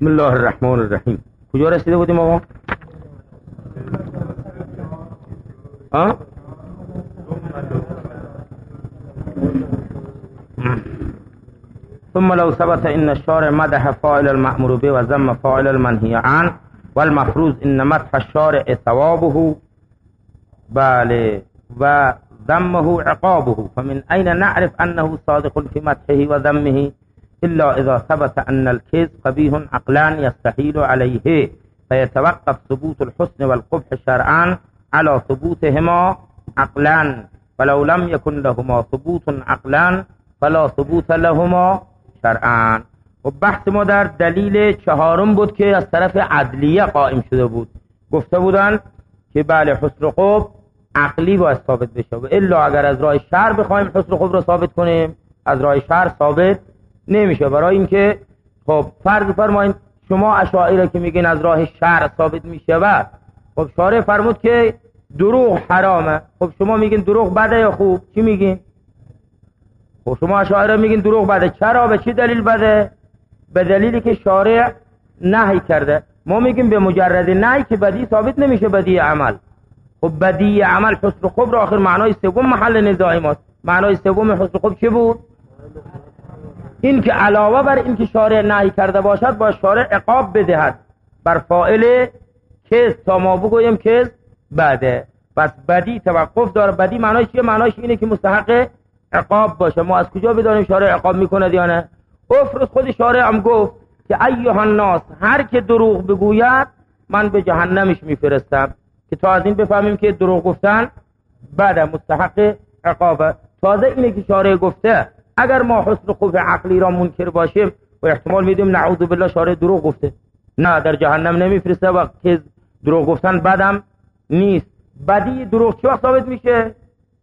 بسم الله الرحمن الرحیم. کجا رسیده بودیم آقا؟ ثم لو ثبت ان الشارع مدح فاعل المأمور به و ذم فاعل المنهی عنه والمفروض ان مدح الشارع ثوابه بله و ذمه عقابه فمن أين نعرف أنه صادق في مدحه وذمه إلا إذا ثبت أن الكذب قبيح عقلان يستحيل عليه فيتوقف ثبوت الحسن والقبح شرعا على ثبوتهما عقلان ولو لم يكن لهما ثبوت عقلان فلا ثبوت لهما شرعا. و بحث ما در دلیل چهارم بود که از طرف عدلیه قائم شده بود. گفته بودن که بله حسن و قبح عقلی باید ثابت بشه و الا اگر از راه شرع بخوایم حسن و قبح رو ثابت کنیم از راه شرع ثابت نمیشه. برای اینکه خب فرض فرمایید شما اشاعره که میگین از راه شرع ثابت میشه و خب شارع فرمود که دروغ حرامه. خب شما میگین دروغ بده یا خوب؟ چی میگین؟ خب شما اشاعره میگین دروغ بده. چرا؟ به چی دلیل بده؟ به دلیلی که شارع نهی کرده. ما میگیم به مجرد نهی که بدی ثابت نمیشه بدی عمل. خب بدی عمل حسن و قبح را آخر معنای سوم محل نزاع ماست. معنای سوم حسن و قبح چه بود؟ این که علاوه بر این که شارع نهی کرده باشد با شارع عقاب بدهد بر فاعل کذب تا ما بگویم کذب بده. پس بدی توقف داره. بدی معنای چیه؟ معنایش اینه که مستحق عقاب باشه. ما از کجا بدانیم شارع عقاب میکنه یا نه؟ افرض خود شارع هم گفت که ایها الناس هر که دروغ بگوید من به جهنمش میفرستم، که تا از این بفهمیم که دروغ گفتن بده مستحق عقابه. تازه اینه که شارع گفته اگر ما حسن و قبح عقلی را منکر باشیم و احتمال میدیم نعوذ بالله شارع دروغ گفته، نه در جهنم نمیفرسته و که دروغ گفتن بدم نیست. بدی دروغ چه وقت ثابت میشه؟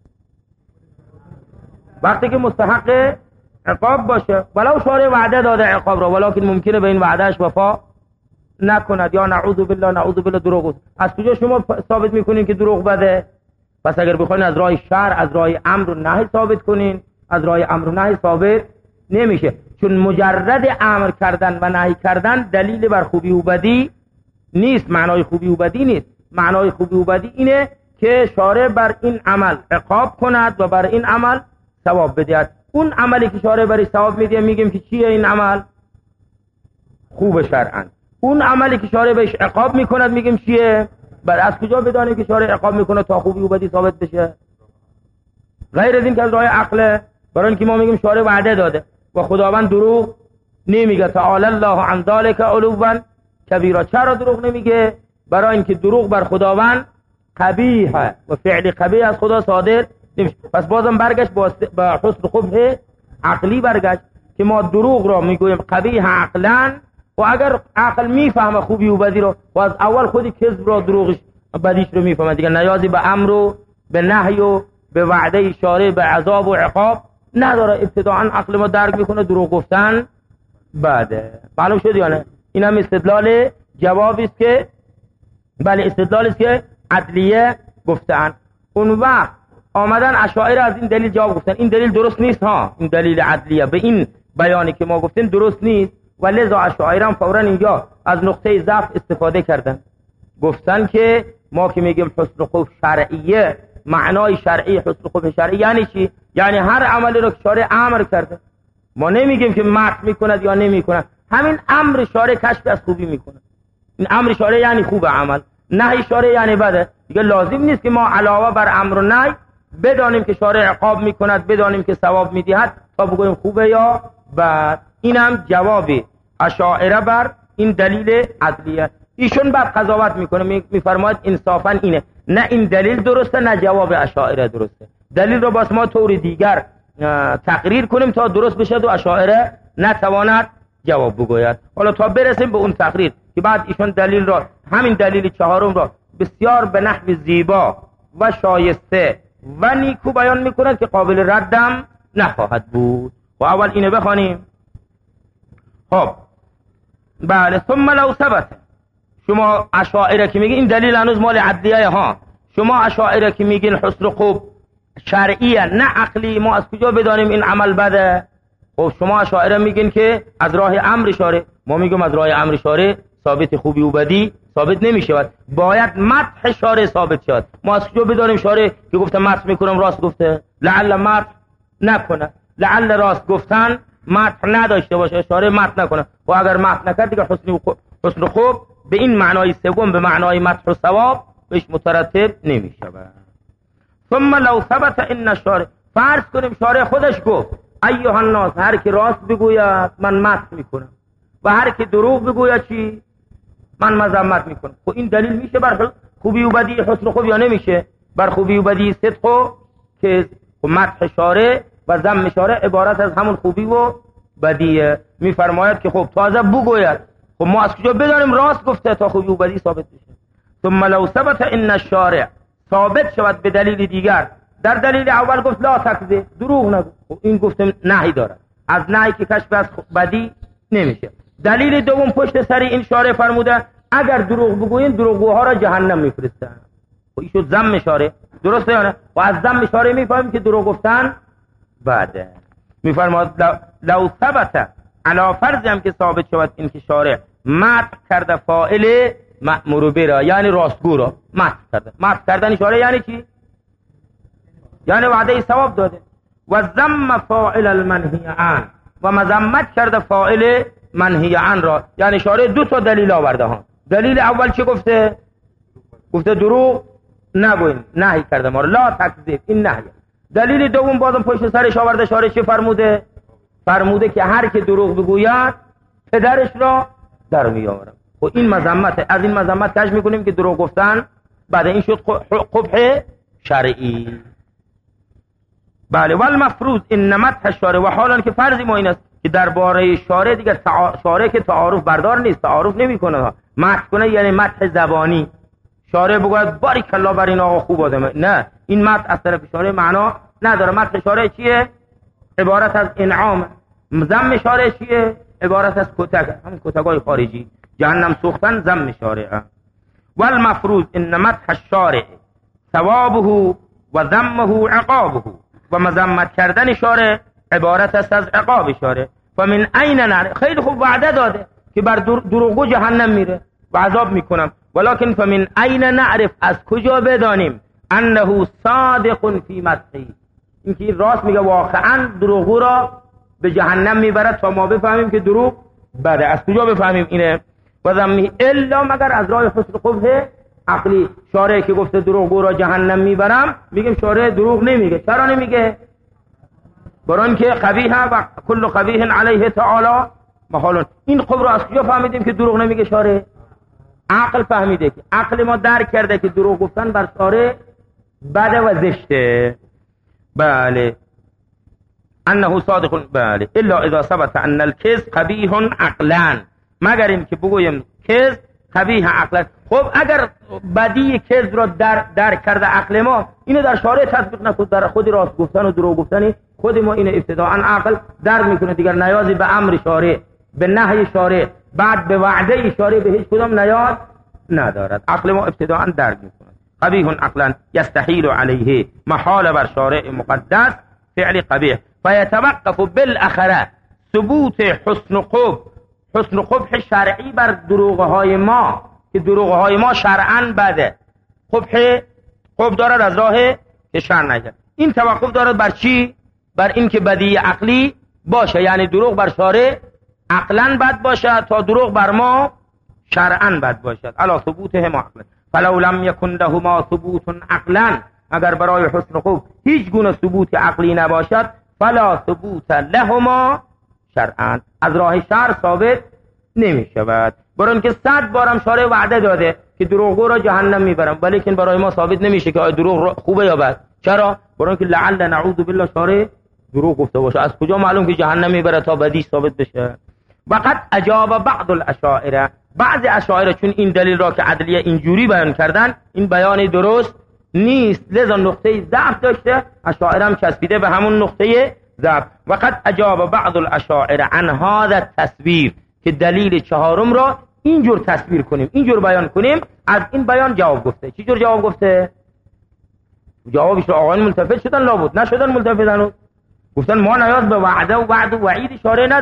وقتی که مستحق عقاب باشه. ولو شارع وعده داده عقاب را ولکن ممکنه به این وعدهش وفا نکند یا نعوذ بالله دروغ گفت. از کجا شما ثابت میکنین که دروغ بده؟ پس اگر بخواین از راه شرع از راه امر و نهی ثابت کنین از راه امر و نهی ثابت نمیشه، چون مجرد امر کردن و نهی کردن دلیل بر خوبی و بدی نیست. معنای خوبی و بدی نیست. معنای خوبی و بدی اینه که شارع بر این عمل عقاب کند و بر این عمل ثواب بدهد. اون عملی که شارع برای ثواب میده میگیم که چیه این عمل؟ خوب شرعاً. اون عملی که شارع بهش عقاب میکند میگیم چیه؟ بعد از کجا بدانیم که شارع عقاب میکنه تا خوبی و بدی ثابت بشه؟ غیر از این که از راه عقله. برای اینکه ما میگیم شارع وعده داده و خداوند دروغ نمیگه. تعالی الله عن ذلک علوا کبیرا. چرا دروغ نمیگه؟ برای اینکه دروغ بر خداوند قبیحه و فعل قبیح از خدا صادر نمیشه. پس بازم برگشت با حسن قبح عقلی برگشت که ما دروغ را میگویم قبیح عقلا و اگر عقل میفهمه خوبی و بدی رو و از اول خودی کذب را دروغش بدیش رو میفهمه دیگه نیازی به امر و به نهی و به وعده شارع به عذاب و عقاب نداره. ابتداعا عقل ما درک میکنه دروغ گفتن بعده. معلوم شد یا نه؟ این هم استدلال جوابی است که بله استدلالی است که عدلیه گفتن. اون وقت آمدن اشاعره از این دلیل جواب گفتن این دلیل درست نیست ها، این دلیل عدلیه به این بیانی که ما گفتیم درست نیست و لذا اشاعره هم فورا اینجا از نقطه ضعف استفاده کردن. گفتن که ما که میگیم حسن قبح شرعیه، معنای شرعی حسن قبح شرعی یعنی چی؟ یعنی هر عملی رو که شارع امر کرده. ما نمیگیم که مدح میکند یا نمیکند، همین امر شارع کشف از خوبی میکنه. این امر شارع یعنی خوب عمل، نهی شارع یعنی بده. دیگه لازم نیست که ما علاوه بر امر و نهی بدانیم که شارع عقاب میکند، بدانیم که ثواب میدهد تا بگوییم خوبه یا بد. اینم جواب اشاعره بر این دلیل عدلیه. ایشون بعد قضاوت میکنه میفرماید انصافا اینه، نه این دلیل درسته نه جواب اشاعره درسته. دلیل رو باز ما طور دیگر تقریر کنیم تا درست بشه و اشاعره نتواند جواب بگوید. حالا تا برسیم به اون تقریر که بعد ایشون دلیل را همین دلیل چهارم را بسیار به نحو زیبا و شایسته و نیکو بیان میکند که قابل ردم نخواهد بود. و اول اینو بخوانیم. خب بله ثم لو ثبت. شما اشاعره که میگین این دلیل هنوز مال عدلیه ها، شما اشاعره که میگین حسن و قبح شرعیه نه عقلی، ما از کجا بدانیم این عمل بده؟ خب شما اشاعره میگین که از راه امر شارع، ما میگم از راه امر شارع ثابت خوبی و بدی ثابت نمیشه، باید مدح شارع ثابت شد. ما از کجا بدانیم شارع که گفته مدح میکنم راست گفته؟ لعل مدح نکنه، لعل راست گفتن مدح نداشته باشه، شارع مدح نکنه. و اگر مدح نکرد دیگه حسن خوب به این معنای سوم، به معنای مدح و ثواب بهش مترتب نمیشه. ثم لو ثبت ان الشارع، فرض کنیم شارع خودش گفت ایها الناس، هر کی راست بگوید من مدح میکنم و هر کی دروغ بگوید چی؟ من مذمت میکنم. خب این دلیل میشه بر خوبی و بدی حسن خوب یا نمیشه؟ بر خوبی و بدی صدق و که مدح شارع و ذم شارع عبارت از همون خوبی و بدیه. میفرماید که خب تازه بگوید. خب ما از کجا بدانیم راست گفته تا خوبی و بدی ثابت بشه؟ ثم لو ثبت ان الشارع، ثابت شود به دلیل دیگر. در دلیل اول گفت لا تکذب، دروغ نگو، خب این گفته نهی دارد، از نهی که کشف از بدی نمیشه. دلیل دوم پشت سر این شارع فرموده اگر دروغ بگوین دروغگوها را جهنم میفرستن. خب این شد ذم شارع، درسته یا نه؟ و از ذم شارع میفهمیم که دروغ گفتن بعده. میفرماد لو ثبت، علی فرض هم که ثابت شود این که شارع مدح کرده فاعل مأمور به را، یعنی راستگو را مدح کرده. مدح کردن شارع یعنی چی؟ یعنی وعده ثواب داده. و ذم فاعل المنهی عن، و مذمت کرده فاعل منهی عن را، یعنی شارع دو تا دلیل آورده ها. دلیل اول چی گفته؟ گفته دروغ نگوین، نهی کرده ما را، لا تکذب، این نهی. دلیل دوم بازم پشت سرش آورده شارع چی فرموده؟ فرموده که هر که دروغ بگوید پدرش را در میآورم. و این مذمت، از این مذمت کش میکنیم که دروغ گفتن بعد این شد قبح شرعی. بله. والمفروض ان مدح الشارع، و حالا که فرضی ما این است که درباره شارع دیگر شارع که تعارف بردار نیست، تعارف نمیکنه، مدح کنه یعنی مدح زبانی. شارع بگوید باریک الله بر این آقا خوب آدمه، نه، این مدح از طرف شارع معنا نداره. مدح شارع چیه؟ عبارت از انعام. ذم شارع چیه؟ عبارت از کتک، همون کتکای خارجی، جهنم سوختن ذم شارع. والمفروض ان مدح الشارع ثوابه و ذمه عقابه، و مذمت کردن شارع عبارت است از عقاب شارع. و من عین نعرف، خیلی خوب وعده داده که بر دروغگو جهنم میره و عذاب میکنم، ولکن فمن عین نعرف، از کجا بدانیم انه صادق فی مدحی، اینکه راست میگه واقعا دروغگو را به جهنم میبرد، تا ما بفهمیم که دروغ بده. از کجا بفهمیم اینه؟ و ذمی الا، مگر از راه حسن قبح عقلی. شارع که گفته دروغگو را جهنم میبرم، میگیم شارع دروغ نمیگه. چرا نمیگه؟ برای اینکه قبیح و کل قبیح علیه تعالی محال. این خب را از کجا فهمیدیم که دروغ نمیگه شارع؟ عقل فهمیده، که عقل ما درک کرده که دروغ گفتن بر شارع بده و زشته. بله. انه صادق، بله، الا اذا ثبت ان الكذب قبیح عقلا، مگر این که بگویم کذب قبیح عقلا. خب اگر بدی کذب را درک کرده عقل ما، اینو در شارع تطبیق نکرد، در خود راست گفتن و دروغ گفتن خود ما اینو ابتداء عقل درک میکنه، دیگر نیازی به امر شارع، به نهی شارع، بعد به وعده شارع به هیچ کدام نیاز ندارد. عقل ما ابتداء درک میکنه. قبیح عقلا یستحیل علیه، محال بر شارع مقدس فعل قبیح. فیتوقف بالاخره ثبوت حسن قبح شرعی بر دروغهای ما، که دروغهای ما شرعاً بده. قبح دارد از راه که شرع نگه. این توقف دارد بر چی؟ بر این که بدی عقلی باشه، یعنی دروغ بر شارع عقلاً بد باشد تا دروغ بر ما شرعاً بد باشد. علی ثبوته ما عقلاً. فلو لم یکن لهما ثبوت عقلاً، اگر برای حسن خوب هیچ گونه ثبوت عقلی نباشد، فلا ثبوت لهما شرعاً، از راه شرع ثابت نمی شود. برای اینکه 100 بارم شارع وعده داده که دروغگو را جهنم میبرم، ولیکن برای ما ثابت نمیشه که آیا دروغ خوبه یا بد. چرا؟ برای اینکه لعل نعوذ بالله شارع دروغ گفته باشه، از کجا معلوم که جهنم میبره تا بدیش ثابت بشه؟ وقد اجاب بعض الاشاعره، بعض اشاعره چون این دلیل را که عدلیه اینجوری بیان کردن، این بیان درست نیست، لذا نقطه ضعف داشته، اشاعره هم چسبیده به همون نقطه ضعف. وقد اجاب بعض الاشاعره عن هذا التصویر، که دلیل چهارم را اینجور تصویر کنیم، اینجور بیان کنیم، از این بیان جواب گفته. چی جور جواب گفته؟ جوابش را آقایان ملتفت شدن، لابد نشدن ملتفت هنوز. گفتن ما نیاز به وعده و وعد و وعید شارع نداره،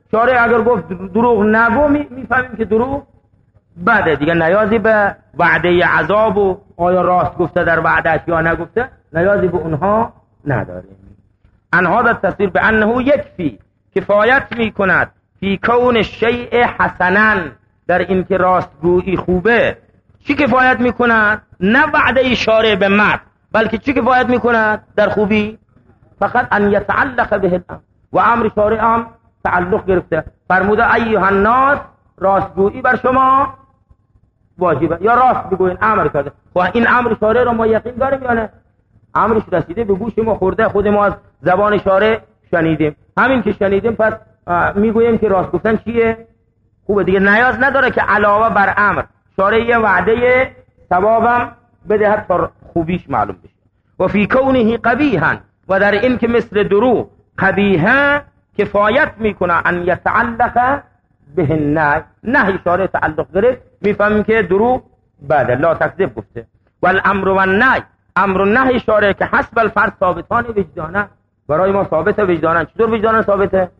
شارع اگر گفت دروغ نگو میفهمیم که دروغ بده دیگه، نیازی به وعده عذاب و آیا راست گفته در وعدهش یا نگفته نیازی به اونها نداریم. ان هذا التفسیر به انه یکفی، کفایت میکند، فی کون الشیء حسنا، در این که راستگویی خوبه. چی کفایت میکند؟ نه وعده شارع به مرد، بلکه چی کفایت میکند در خوبی؟ فقط ان یتعلق به الامر، و امر شارع هم تعلق گرفته. فرموده ایها الناس، راستگویی بر شما واجبه، یا راست بگوین امر کرده. و این امر شارع رو ما یقین داریم یا نه؟ امرش رسیده به گوش ما، خورده، خود ما از زبان شارع شنیدیم. همین که شنیدیم پس میگوییم که راست گفتن چیه؟ خوبه دیگه، نیاز نداره که علاوه بر امر شارع یه وعده ثوابم بدهد تا خوبیش معلوم بشه. و فی کونه قبیحا، و در این که مثل دروغ قبیحه کفایت میکنه ان یتعلق به النهی، نهی شارع تعلق گرفت، میفهمیم که دروغ بده، لا تکذب گفته. والامر و النهی، امر و نهی شارع که حسب الفرد ثابتان وجدانه، برای ما ثابت وجدانن. چطور وجدانن ثابته؟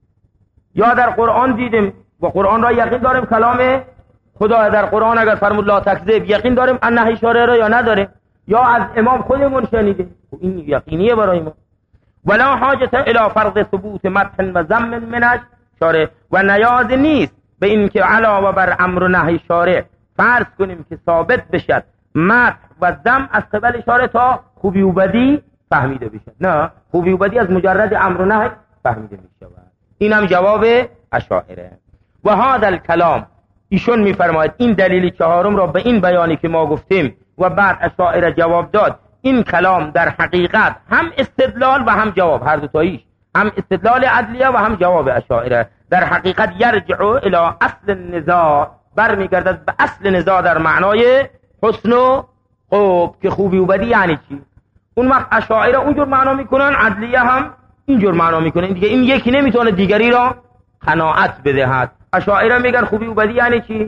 یا در قرآن دیدیم و قرآن را یقین داریم کلام خدا، در قرآن اگر فرمود لا تکذب یقین داریم ان نهی شارع را یا نداریم، یا از امام خودمون شنیدیم، این یقینیه برای ما. ولا حاجت الی فرض ثبوت مدح و ذم منش شارع، و نیاز نیست به این که علاوه بر امر و نهی شارع فرض کنیم که ثابت بشد مدح و ذم از قبل شارع تا خوبی و بدی فهمیده بشد. نه، خوبی و بدی از مجرد امر و نهی فهمیده میشه. این هم جواب اشاعره. و هذا الکلام، ایشون میفرماید این دلیل چهارم را به این بیانی که ما گفتیم و بعد اشاعره جواب داد، این کلام در حقیقت هم استدلال و هم جواب، هر دو تاییش، هم استدلال عدلیه و هم جواب اشاعره، در حقیقت یرجع الی اصل النزاع، برمیگردد به اصل نزاع در معنای حسن و خوب، که خوبی و بدی یعنی چی. اون وقت اشاعره اونجور معنا میکنن، عدلیه هم اینجور معنا میکنن دیگه. این یکی نمیتونه دیگری را قناعت بدهد. اشاعره میگن خوبی و بدی یعنی چی؟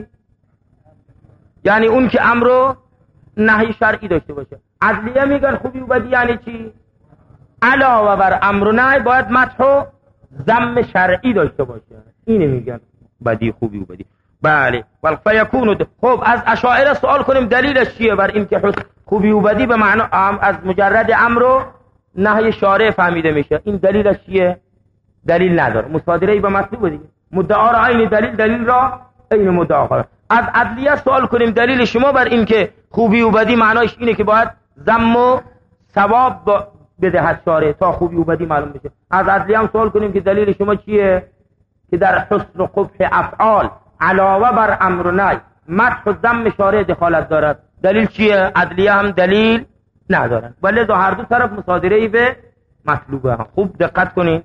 یعنی اون که امر و نهی شرعی داشته باشه. عدلیه میگن خوبی و بدی یعنی چی؟ علاوه بر امر و نهی باید مدح و ذم شرعی داشته باشه. اینه میگن بدی، خوبی و بدی. بله. فیکون. خب از اشاعره سوال کنیم دلیلش چیه بر این که خوبی و بدی به معنی از مجرد امر و نهی شارع فهمیده میشه؟ این دلیلش چیه؟ دلیل نداره، مصادره به مطلوب دیگه. مدعا را عین دلیل، دلیل را عین مدعا کنه. از عدلیه سوال کنیم دلیل شما بر این که خوبی و بدی معنایش اینه که باید ذم و ثواب بدهد شارع تا خوبی و بدی معلوم بشه. از عدلیه هم سوال کنیم که دلیل شما چیه که در حسن و قبح افعال علاوه بر امر و نهی مدح و ذم شارع دخالت دارد. دلیل چیه؟ عدلیه هم دلیل ندارن، ولی هر دو طرف مصادره‌ای به مطلوبه. خوب دقت کنین.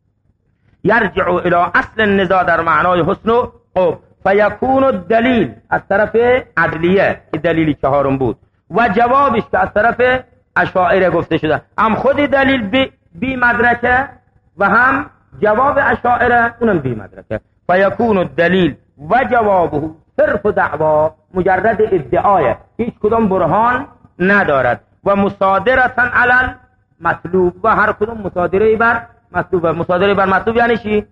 یرجع الی اصل النزاع در معنای حسن و قبح، فیکون الدلیل از طرف عدلیه که دلیلی چهارم بود، و جوابش که از طرف اشاعره گفته شده، هم خود دلیل بی مدرکه و هم جواب اشاعره اونم بی مدرکه. فیکون الدلیل و جوابه صرف دعوا، مجرد ادعای، هیچ کدام برهان ندارد. و مصادرتن علی المطلوب، و هر کدوم مصادره بر مطلوب. مصادره بر مطلوب یعنی چی؟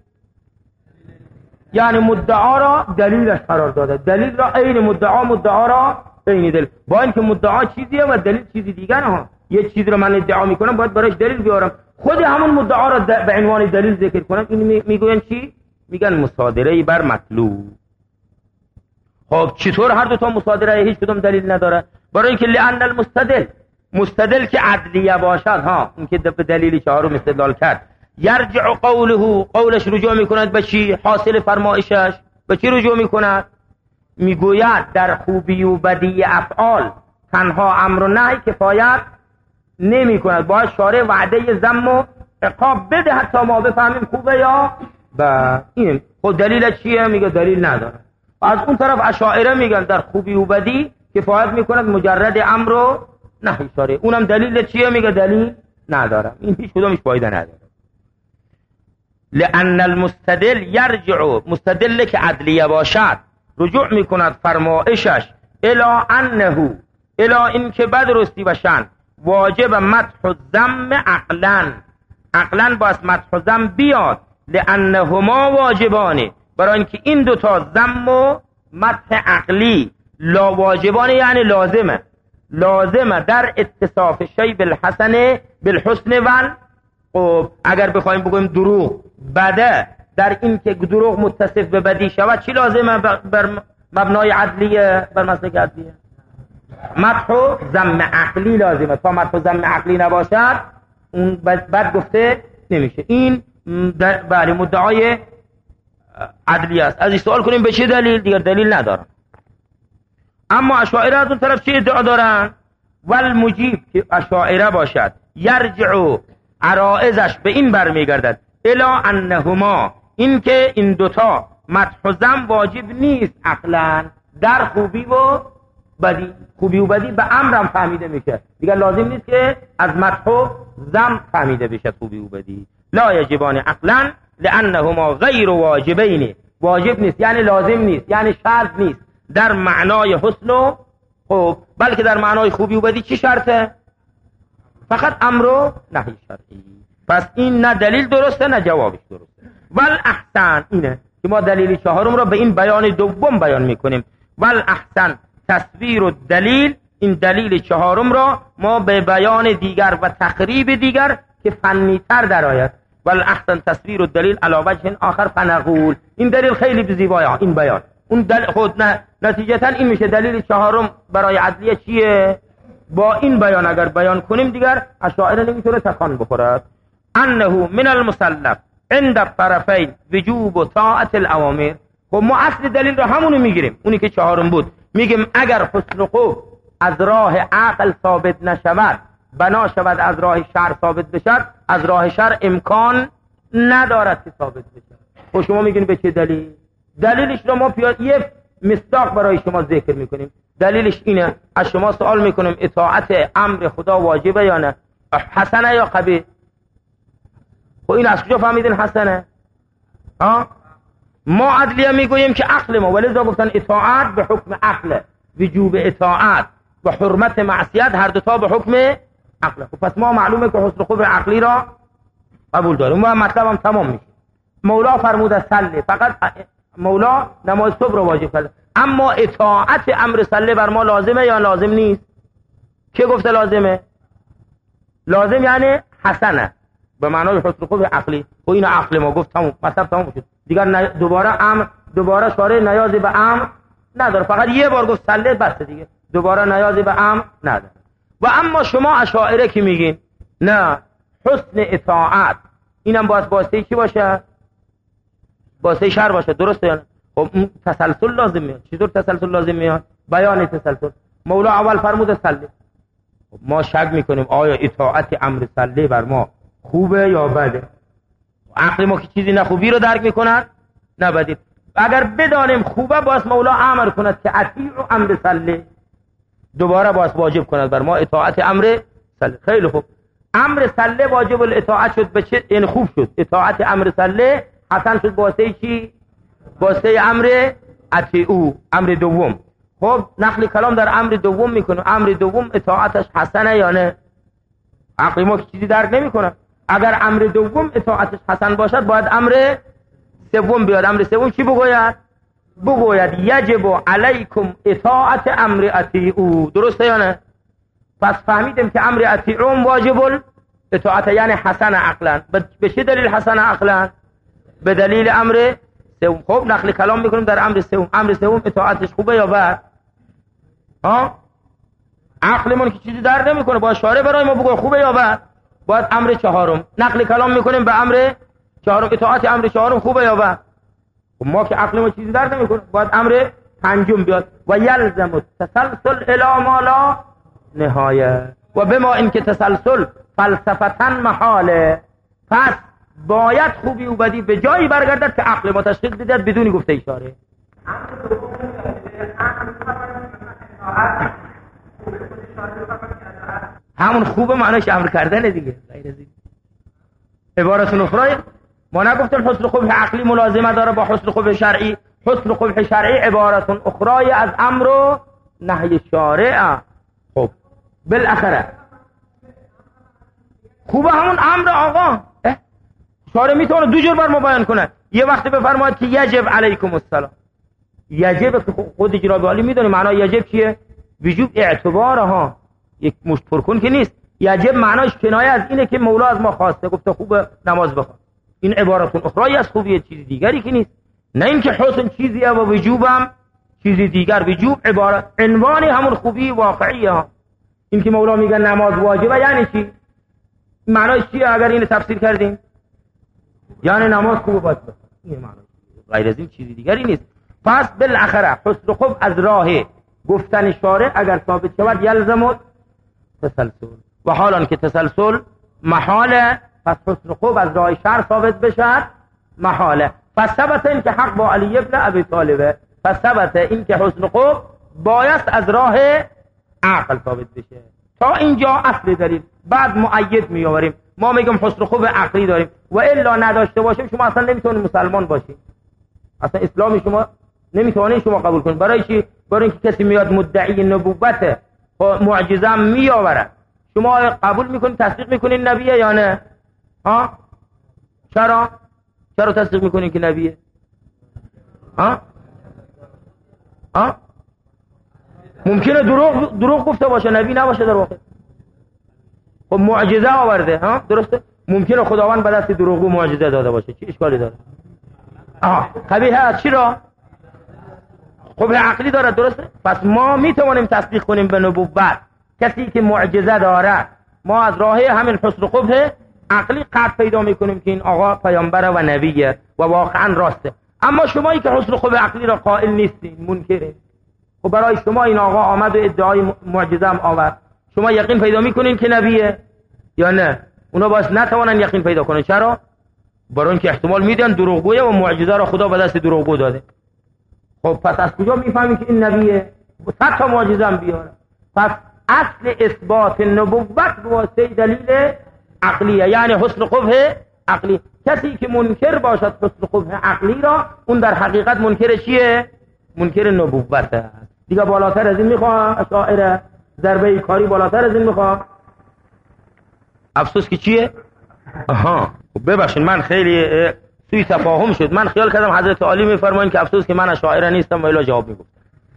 یعنی مدعا را دلیلش قرار داده، دلیل را عین مدعا، مدعا را عین دلیل. با اینکه مدعا چیزیه و دلیل چیزی دیگر ها. یک چیز رو من ادعا میکنم باید براش دلیل بیارم، خود همون مدعا را به عنوان دلیل ذکر کنم. این میگوین چی؟ میگن مصادره بر مطلوب. خب چطور هر دو تا مصادره هیچ کدوم دلیل نداره؟ برای اینکه لأن المستدل، مستدل که عدلیه باشد، ها، این که به دلیل چهارم استدلال کرد، یرجع قوله، قولش رجوع میکند به چی؟ حاصل فرمایشش به چی رجوع میکند؟ میگوید در خوبی و بدی افعال تنها امر و نهی کفایت نمیکند، باید شارع وعده ذم و عقاب بده حتی ما بفهمیم خوبه یا با این. خب دلیل چیه؟ میگه دلیل نداره. از اون طرف اشاعره میگن در خوبی و بدی کفایت میکند مجرد امر و نهی شارع، اونم دلیل چیه؟ میگه دلیل نداره. این هیچ کدومش فایده نداره. لأن المستدل یرجع، مستدل که عدلیه باشد رجوع میکند فرمایشش الی انه، الی این که بدرستی بشن واجب مدح و ذم عقلا، عقلا باید مدح و ذم بیاد، لانهما واجبانه، برای اینکه این دوتا ذم و مدح عقلی لا واجبانه، یعنی لازمه در اتصاف شیء بالحسن بالحسن خب اگر بخوایم بگویم دروغ بده، در این که دروغ متصف به بدی شود چی لازمه بر مبنای عدلیه، بر مسلک عدلیه؟ مدح و ذم عقلی لازمه. تا مدح و ذم عقلی نباشد اون بد گفته نمیشه. این بله مدعای عدلی است. از این سوال کنیم به چه دلیل؟ دیگر دلیل ندارن. اما اشاعره از اون طرف چه ادعا دارن؟ والمجیب که اشاعره باشد یرجع عرائزش به این برمیگردد الا انهما، این که این دوتا مدح و ذم واجب نیست عقلا در خوبی و بدی. خوبی و بدی به امرم فهمیده میشه، دیگر لازم نیست که از مدح و ذم فهمیده بشه خوبی و بدی. لا یجبان عقلا لانهما غیر واجبین، واجب نیست یعنی لازم نیست، یعنی شرط نیست در معنای حسن و خوب، بلکه در معنای خوبی و بدی چی شرطه؟ فقط امر و نهی شرعی. پس این نه دلیل درسته نه جوابش درسته. والاحسن اینه که ما دلیل چهارم را به این بیان دوم بیان میکنیم. والاحسن تصویر و دلیل، این دلیل چهارم را ما به بیان دیگر و تقریب دیگر که فنی تر درآید. والاحسن تصویر و دلیل علی وجه آخر فنقول، این دلیل خیلی زیباست این بیان. اون خود نه نتیجتا این میشه دلیل چهارم برای عدلیه چیه؟ با این بیان اگر بیان کنیم دیگر اشاعره نمیتونه تکان بخورد. انه من المسلم عند الطرفین وجوب و طاعت الاوامر. خب ما اصل دلیل رو همونو میگیریم، اونی که چهارم بود، میگیم اگر حسن و خوب از راه عقل ثابت نشود، بنا شود از راه شرع ثابت بشد، از راه شرع امکان ندارد که ثابت بشد. خب شما میگین به چه دلیل؟ دلیلش رو ما یه مصداق برای شما ذکر میکنیم. دلیلش اینه، از شما سوال میکنیم اطاعت امر خدا واجبه یا نه؟ حسنه یا قبیح؟ خب این از کجا فهمیدین حسنه؟ ما عدلیه میگوییم که عقل ما، ولذا گفتن اطاعت به حکم عقل، وجوب اطاعت و حرمت معصیت هر دوتا به حکم عقل. خب پس ما معلومه که حسن خوب عقلی را قبول داریم و مطلب هم تمام میشه. مولا فرموده صلی، فقط مولا نماز صبح رو واجب کرده، اما اطاعت امر صلی بر ما لازمه یا لازم نیست؟ که گفته لازمه؟ لازم یعنی حسنه به معنای حسن خوب عقلی. و این عقل ما گفت تمام، مطلب تمام شد دیگر. دوباره شارع نیازی به امر نداره، فقط یه بار گفت صلی بس دیگه، دوباره نیازی به امر نداره. و اما شما اشاعره که میگین نه حسن اطاعت اینم باید واسطه چی باشه؟ واسطه شرع باشه، درسته یا نه؟ خب تسلسل لازم میاد. چطور تسلسل لازم میاد؟ بیان تسلسل. مولا اول فرمود صلی، ما شک میکنیم آیا اطاعت امر صلی بر ما خوبه یا بده؟ عقل ما که چیزی نه خوبی رو درک میکنن نه بدی. اگر بدانیم خوبه باز مولا امر کند که اطیعوا امر صلی، دوباره باز واجب کند بر ما اطاعت امر صلی. خیلی خوب، امر صلی واجب الاطاعت شد به چه؟ این خوب شد اطاعت امر صلی، حسن شد واسطه چی؟ واسطه امر اطیعوا، امر دوم. خب نقل کلام در امر دوم میکنه، امر دوم اطاعتش حسنه یا نه؟ عقل ما چیزی درک نمیکنه. اگر امر دوم اطاعتش حسن باشد باید امر سوم بیاد. امر سوم چی بگوید؟ بگوید یجب علیکم اطاعت امر اطیعوا، درسته یا نه؟ پس فهمیدیم که امر اطیعوا واجب اطاعت یعنی حسن عقلا. به چه دلیل حسن عقلا؟ به دلیل امر سوم. خب نقل کلام میکنیم در امر سوم. امر سوم اطاعتش خوبه یا بد؟ عقلمون که چیزی درک نمیکنه، با اشاره برای ما بگو خوبه یا بد؟ باید امر چهارم نقل کلام میکنیم به امر چهارم، اطاعت امر چهارم خوبه یا بد؟ ما که عقل ما چیزی درک نمیکنه باید امر پنجم بیاد. و یلزم التسلسل الی ما لا نهایه، و بما اینکه تسلسل فلسفتا محاله، پس باید خوبی و بدی به جایی برگردد که عقل ما تشخیص بدهد بدون گفته اشاره. همون خوبه معنیش امر کردن دیگه، غیر از این. عبارت اخرى ما نگفتیم حسن خوب عقلی ملازمه داره با حسن خوب شرعی. حسن خوب شرعی عبارت اخرى از امر و نهی شارع. خب بالاخره خوبه همون امر آقا. شارع میتونه دو جور بر ما بیان کنه. یه وقتی بفرماید که یجب علیکم السلام، یجب که خود جناب عالی میدونه معنای یجب چیه؟ وجوب اعتباره ها، یک مشت پرکن که نیست. یجب معناش کنایه از اینه که مولا از ما خواسته گفته خوب نماز بخوان. این عبارتون اخرایی از خوبیه، چیز دیگری که نیست. نه اینکه حسن چیزیه و وجوبم چیزی دیگر. وجوب عبارت عنوانی همون خوبی واقعیه ها. این که مولا میگه نماز واجبه یعنی چی؟ معناش چیه اگر اینو تفسیر کردیم؟ یعنی نماز خوب باشه. این معناش غیر از این چیزی دیگری نیست. پس بالاخره حسن خوب از راه گفتن شارع اگر ثابت شود یلزم تسلسل، و حالا که تسلسل محاله، پس حسن خوب از راه شرع ثابت بشد محاله. پس ثبت این که حق با علی ابن ابی طالبه، پس ثبت این که حسن خوب بایست از راه عقل ثابت بشه. تا اینجا اصل دلیل. بعد مؤید میآوریم. ما میگم حسن خوب عقلی داریم و الا نداشته باشیم شما اصلا نمیتونید مسلمان باشید، اصلا اسلام شما نمیتونید شما قبول کنید. برای چی؟ برای اینکه کسی میاد مدعی نبوت و معجزه میآورد، شما قبول میکنید تصدیق میکنید نبیه یا نه؟ ها؟ چرا تصدیق میکنید که نبیه؟ ها؟ ممکنه دروغ گفته باشه، نبی نباشه در واقع. خب معجزه آورده، ها درسته؟ ممکنه خداوند به دست دروغگو معجزه داده باشه، چه اشکالی داره؟ قبیحه از چی را؟ خب عقلی داره، درسته؟ پس ما میتوانیم تصدیق کنیم به نبوت کسی که معجزه داره. ما از راه همین حسن خوب عقلی قطع پیدا میکنیم که این آقا پیامبر و نبیه و واقعا راسته. اما شمایی که حسن خوب عقلی را قائل نیستین، منکره، خب برای شما این آقا آمد و ادعای معجزه هم آورد، شما یقین پیدا میکنین که نبیه یا نه؟ اونا باز نتوانن یقین پیدا کنن. چرا؟ برای اینکه احتمال میدن دروغگویه و معجزه را خدا به دست دروغگو داده. خب پس از کجا میفهمیم که این نبیه؟ صد تا معجزه هم بیاره. پس اصل اثبات نبوت به واسطه دلیل عقلیه، یعنی حسن قبح عقلی. کسی که منکر باشد حسن قبح عقلی را، اون در حقیقت منکر چیه؟ منکر نبوت است. دیگه بالاتر از این میخواه اشاعره؟ ضربه کاری بالاتر از این میخواه؟ افسوس که چیه؟ ببخشید من خیلی سوی تفاهم شد. من خیال کردم حضرت عالی میفرمایند که افسوس که من اشاعره نیستم و الا جواب میگفتم.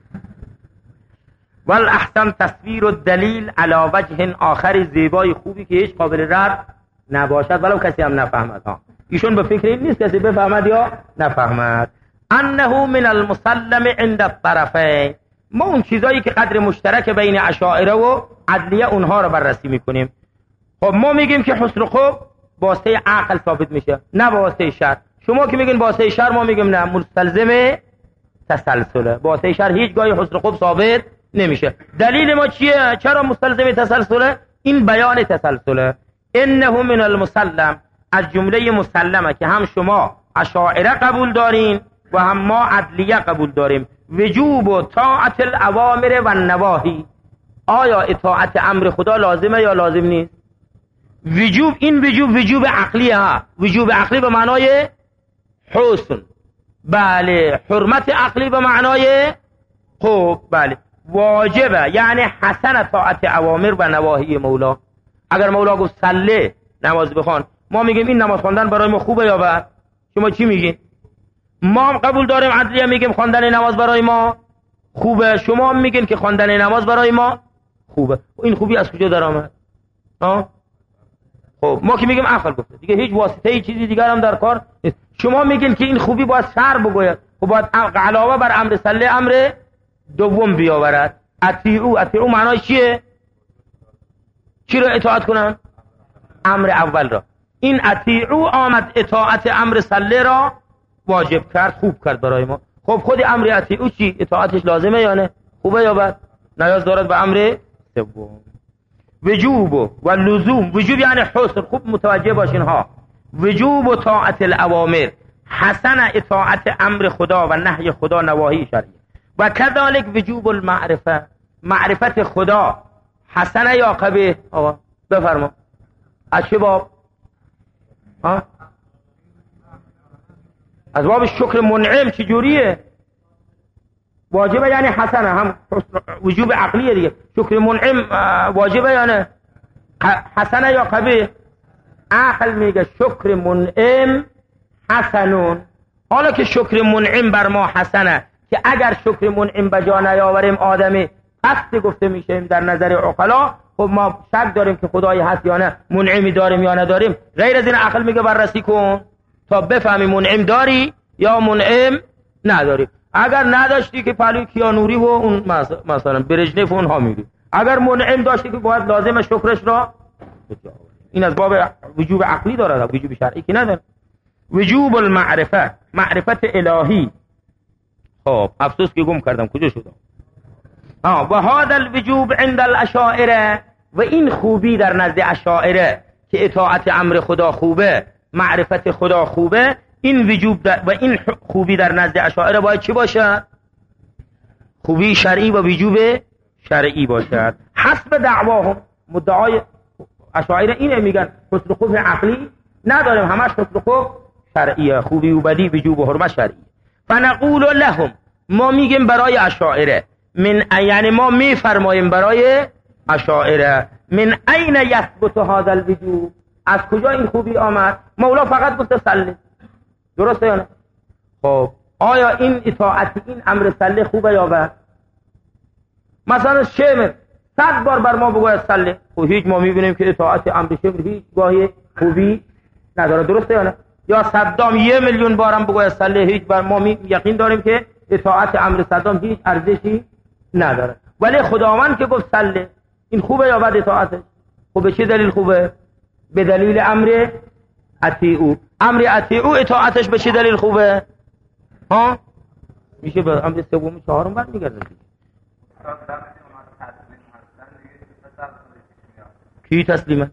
والاحسن تصویر الدلیل علی وجه آخر، زیبای خوبی که هیچ قابل رد نباشد ولو کسی هم نفهمد. ایشون به فکر این نیست کسی بفهمد یا نفهمد. انه من المسلم عند الطرفین، ما اون چیزایی که قدر مشترک بین اشاعره و عدلیه اونها رو بررسی میکنیم. خب ما میگیم که حسن خوب واسطه عقل ثابت میشه، نه واسطه شرع. شما که میگین واسطه شرع، ما میگیم نه، مستلزم تسلسله. واسطه شرع هیچ گاهی حسن خوب ثابت نمیشه. دلیل ما چیه؟ چرا مستلزم تسلسله؟ این بیان تسلسله. انه من المسلم، از جمله مسلمه که هم شما اشاعره قبول دارین و هم ما عدلیه قبول داریم. وجوب و طاعت الاوامر و النواهی، آیا اطاعت امر خدا لازمه یا لازم نیست؟ وجوب، این وجوب عقلیه ها. وجوب عقلی به معنای حسن، بله. حرمت عقلی به معنای خوب، بله. واجبه یعنی حسن طاعت اوامر و نواهی مولا. اگر مولا گفت صلی، نماز بخوان، ما میگیم این نماز خواندن برای ما خوبه یا بد؟ شما چی میگین؟ ما هم قبول داریم عدلیه، میگیم خواندن نماز برای ما خوبه. شما هم میگین که خواندن نماز برای ما خوبه. این خوبی از کجا در آمد؟ خب ما که میگیم عقل گفته، دیگه هیچ واسطه ای چیزی دیگر هم در کار نیست. شما میگین که این خوبی باید شرع بگوید، خب باید علاوه بر امر صلی امر دوم بیاورد. اطیعو معنای چیه؟ چی رو اطاعت کنن؟ امر اول را. این اطیعو آمد اطاعت امر صلی را واجب کرد، خوب کرد برای ما. خب خود امر اطیعو چی؟ اطاعتش لازمه یا نه؟ خوبه یا بد؟ نیاز دارد به امر سوم. وجوب و لزوم، وجوب یعنی حسن، خوب متوجه باشین ها. وجوب و طاعت الاوامر، حسن اطاعت امر خدا و نهی خدا، نواهی شرعی. و کذالک وجوب المعرفه، معرفت خدا حسنه یا قبیح؟ آقا بفرما از چه باب؟ از باب شکر منعم. چجوریه؟ واجبه یعنی حسنه، هم وجوب عقلیه دیگه. شکر منعم واجبه یا نه؟ حسنه یا قبیح؟ عقل میگه شکر منعم حسنون. حالا که شکر منعم بر ما حسنه، که اگر شکر منعم بجا نیاوریم آدمی پست گفته میشه در نظر عقلا، خب ما شک داریم که خدایی هست یا نه، منعمی داریم یا نداریم. غیر از این عقل میگه بررسی کن تا بفهمی منعم داری یا منعم نداری. اگر نداشتی که پلوی کیانوری و اون مثلا برژنف اونها میری، اگر منعم داشتی که باید لازم شکرش را. این از باب وجوب عقلی داره، وجوب شرعی که نداره. وجوب المعرفه، معرفت الهی. خب افسوس که گم کردم، کجا شدم؟ و هذا الوجوب عند الاشاعره، و این خوبی در نزد اشاعره که اطاعت امر خدا خوبه، معرفت خدا خوبه، این وجوب و این خوبی در نزد اشاعره باید چی باشه؟ خوبی شرعی و وجوب شرعی باشد. حسب دعواهم، مدعای اشاعره اینه، میگن حسن خوب عقلی نداریم، همش حسن خوب شرعیه، خوبی و بدی وجوب و حرمت شرعی. فنقول لهم، ما میگیم برای اشاعره، یعنی ما میفرماییم برای اشاعره، من این یثبت هذا الوجوب، از کجا این خوبی آمد؟ مولا فقط گفته صلی، درسته یا نه؟ خب آیا این اطاعت این امر صلی خوبه یا بد؟ مثلا شمر 100 بار بر ما بگوید صلی، خب هیچ ما میبینیم که اطاعت امر شمر هیچ گاهی خوبی نداره، درسته یا نه؟ یا صدام 1,000,000 بارم بگوید صلی، هیچ بر ما یقین داریم که اطاعت امر صدام هیچ ارزشی نداره. ولی خداوند که گفت صلی، این خوبه یا بد اطاعتش؟ خب به چه دلیل خوبه؟ به دلیل امر اطیعو. امر اطیعو اطاعتش به چه دلیل خوبه؟ ها؟ میشه به امر سوم و چهارم برمیگرده. کی تسلیمه؟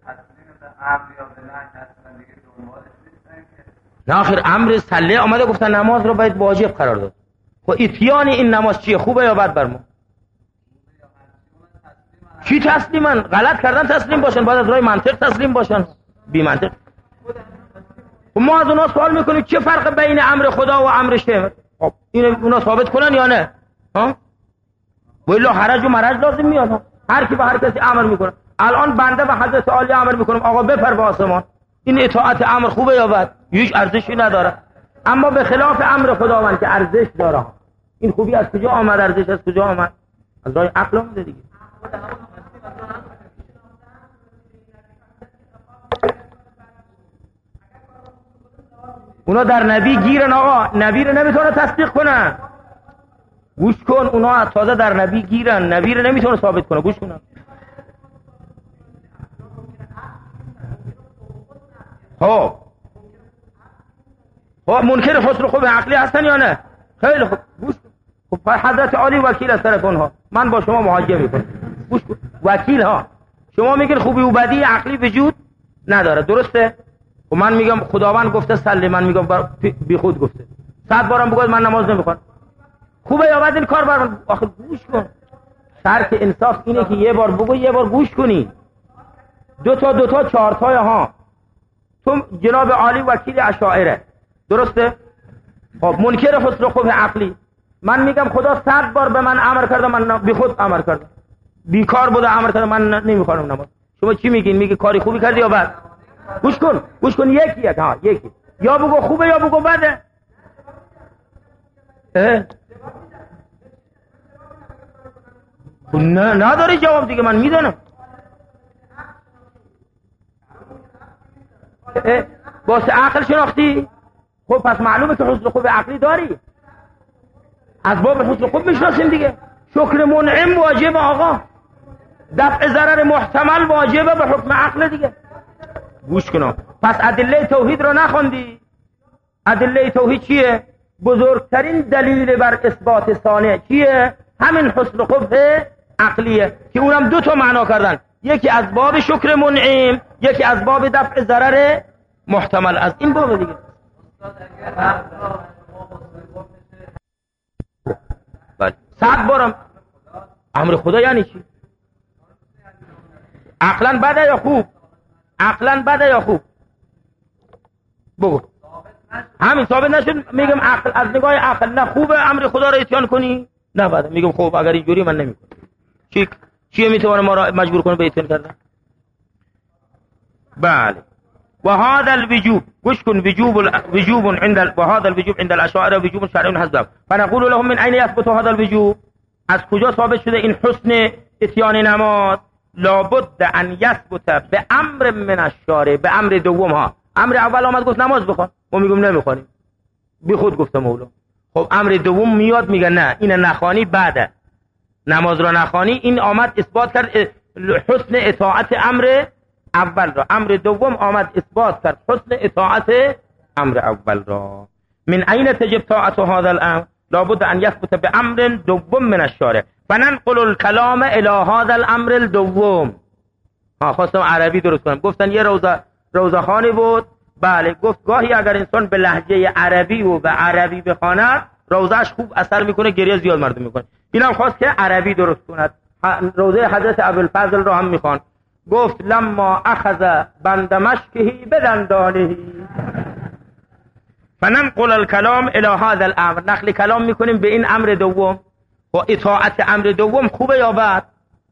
نه آخر امر صلی آمده گفتن نماز رو باید واجب قرار داد. خب اتیان این نماز چیه؟ خوبه یا بد بر ما؟ کی تسلیمن؟ غلط کردن تسلیم باشن، باید از راه منطق تسلیم باشن، بی منطق. خب ما از اونا سوال میکنیم چه فرق بین امر خدا و امر شمر؟ خب این اونا ثابت کنن یا نه؟ ها؟ والله حرج و مرج لازم میاد، هر کی به هر کسی امر میکنه. الان بنده به حضرت عالی امر میکنم آقا بپر به آسمان، این اطاعت امر خوبه یا بد؟ هیچ ارزشی نداره. اما به خلاف امر خداوند که ارزش داره، این خوبی از کجا آمد؟ ارزش از کجا آمد؟ از راه عقل اومده دیگه. اونا در نبی گیرن آقا، نبی رو نمیتونه تصدیق کنه. گوش کن، اونا تازه در نبی گیرن، نبی رو نمیتونه ثابت کنه. گوش کن. خب منکر حسن خوب عقلی هستن یا نه؟ خیلی خوب گوش کن. خب حضرت عالی وکیل از طرف اونها، من با شما محاجه میکنم. گوش کن. وکیل ها شما میگین خوبی و بدی عقلی وجود نداره، درسته؟ و من میگم خداوند گفته صلی، من میگم بی خود گفته. 100 بارم بگید من نماز نمیخونم، خوبه یا بد این کار بر من؟ آخه گوش کن. شرط انصاف اینه که یه بار بگو یه بار گوش کنی. دو تا 4 تا ها. تو جناب عالی وکیل اشاعره، درسته؟ خب منکر حسن خوب عقلی، من میگم خدا 100 بار به من امر کرده، من بی خود امر کردم، بیکار بوده امر کرده، من نمیخوام نماز. شما چی میگین؟ میگی کاری خوبی کردی یا بد؟ گوش کن یکی ها، یکی یا بگو خوبه یا بگو بده. نه نداری جواب دیگه، من میدونم. واسه عقل شناختی؟ خب پس معلومه که حسن خوب عقلی داری، از باب حسن خوب میشناسیم دیگه. شکر منعم واجب آقا، دفع ضرر محتمل واجبه به حکم عقل دیگه. گوش کن. پس ادله توحید رو نخوندی. ادله توحید چیه؟ بزرگترین دلیل بر اثبات صانع چیه؟ همین حسن خوب عقلیه که اونم 2 تا معنا کردن، یکی از باب شکر منعم، یکی از باب دفع ضرر محتمل. از این باب دیگه بله 100 بارم امر خدا یعنی چی؟ عقلا بده یا خوب؟ عقلا بده یا خوب؟ بگو. همین ثابت نشد. میگم عقل، از نگاه عقل نه خوبه امر خدا رو اتیان کنی، نه بده. میگم خوب، اگر اینجوری من نمیکنم. چیه میتونه ما را مجبور کنه به اتیان کردن؟ بله. و هذا الوجوب گوش کن وجوب عند و هذا الوجوب عند الاشاعره وجوب شرعی حسب فنقول لهم من اين يثبت هذا الوجوب از کجا ثابت شده این حسن اتیان نماز لابد ان یثبت به امر من الشارع به امر دوم ها امر اول آمد گفت نماز بخوان ما میگم نمیخوانیم بی خود گفته مولا خب امر دوم میاد میگه نه این نخوانی بعد نماز را نخوانی این آمد اثبات کرد حسن اطاعت امر اول را امر دوم آمد اثبات کرد حسن اطاعت امر اول را من این تجب طاعت هذا الامر لابد ان یثبت به امر دوم من الشارع فننقل الكلام الى هذا الامر الدوم خواستم عربی درست کنم گفتن یه روزخانی بود بله گفت گاهی اگر انسان به لهجه عربی و به عربی بخواند روزش خوب اثر میکنه گریه زیاد مردم میکنه اینم خواست که عربی درست کند روزه حضرت ابوالفضل رو هم میخوان گفت لما اخذ بند مشکهی بدندانهی فننقل الكلام الى هذا الامر نقل کلام میکنیم به این امر دوم و اطاعت امر دوم خوبه یا بد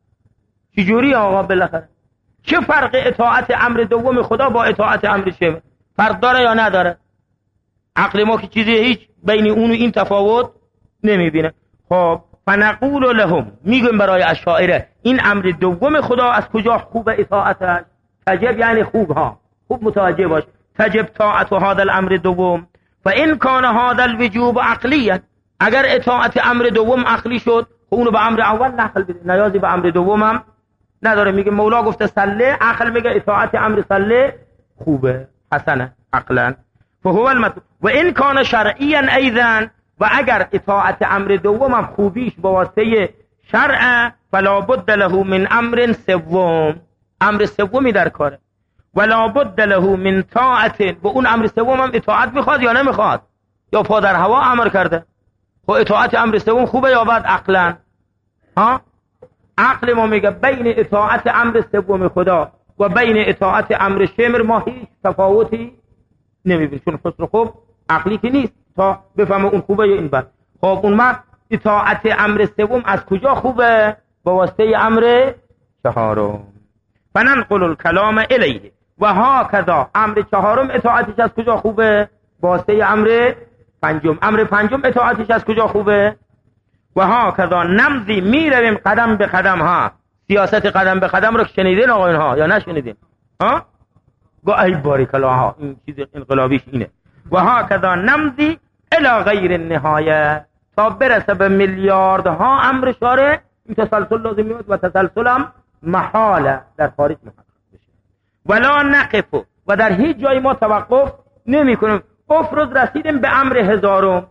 چجوری آقا بالاخره چه فرق اطاعت امر دوم خدا با اطاعت امر شمر فرق داره یا نداره عقل ما که چیزی هیچ بین اون و این تفاوت نمیبینه خب فنقول لهم میگم برای اشاعره این امر دوم خدا از کجا خوب اطاعتش تجب یعنی خوب ها خوب متوجه باش تجب طاعت هذا الامر دوم و این کان هذا الوجوب عقلیا اگر اطاعت امر دوم عقلی شد اونو به امر اول نقل بده نیازی به امر دومم نداره میگه مولا گفته صله عقل میگه اطاعت امر صله خوبه حسنه عقلا فهو المطلوب و این کان شرعیا ایضا و اگر اطاعت امر دومم خوبیش با واسطه شرع فلا بد له من امر سوم امر سومی در کاره ولا بد له من طاعت و اون امر سوم هم اطاعت میخواد یا نمیخواد یا پا در هوا امر کرده خب اطاعت امر سوم خوبه یا بد عقلا ها عقل ما میگه بین اطاعت امر سوم خدا و بین اطاعت امر شمر ما هیچ تفاوتی نمیبینیم چون خسر خوب عقلی که نیست تا بفهمه اون خوبه یا این بد خب اون وقت اطاعت امر سوم از کجا خوبه با واسطه امر چهارم فننقل الكلام الیه و هاکذا امر چهارم اطاعتش از کجا خوبه با واسطه امر پنجم امر پنجم اطاعتش از کجا خوبه و هاکذا نمضی میرویم قدم به قدم ها سیاست قدم به قدم رو شنیدین آقایون ها یا نشنیدین ها ای باریک الله ها این چیز انقلابیش اینه و هاکذا نمضی الی غیر النهایه تا برسه به میلیاردها امر شارع این تسلسل لازم میاد و تسلسل هم محاله در خارج محقق بشه ولا نقف و در هیچ جای ما توقف نمی کنیم افرض رسیدیم به امر هزارم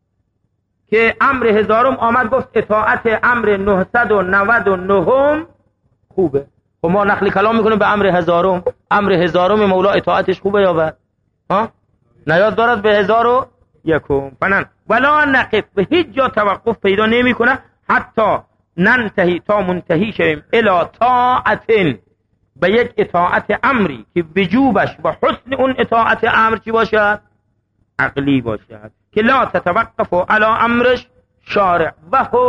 که امر هزارم آمد گفت اطاعت امر 999 خوبه و ما نقل کلام میکنیم به امر هزارم امر هزارم مولا اطاعتش خوبه یا بد ها نیاز دارد به 1001 فنن ولا نقف به هیچ جا توقف پیدا نمی کنه حتی ننتهی تا منتهی شویم الی طاعت به یک اطاعت امری که وجوبش و حسن اون اطاعت امر چی باشد عقلی باشد که لا تتوقف علی امرش شارع و هو